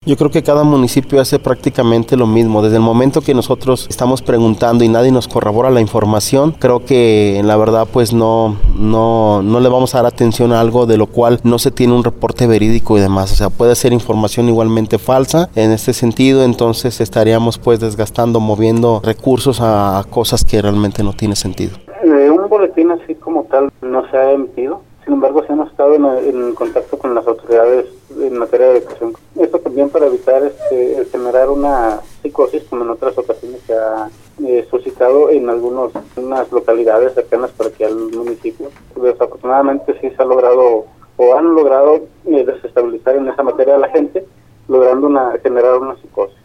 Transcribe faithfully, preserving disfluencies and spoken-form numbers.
Yo creo que cada municipio hace prácticamente lo mismo. Desde el momento que nosotros estamos preguntando y nadie nos corrobora la información, creo que en la verdad pues no, no, no le vamos a dar atención a algo de lo cual no se tiene un reporte verídico y demás. O sea, puede ser información igualmente falsa en este sentido, entonces estaríamos pues desgastando, moviendo recursos a cosas que realmente no tiene sentido. Eh, un boletín así como tal no se ha emitido. Sin embargo, sí hemos estado en, en contacto con las autoridades en materia de educación. Esto también para evitar este, generar una psicosis, como en otras ocasiones se ha eh, suscitado en algunos, unas localidades cercanas por aquí al municipio. Desafortunadamente sí se ha logrado o han logrado eh, desestabilizar en esa materia a la gente, logrando una, generar una psicosis.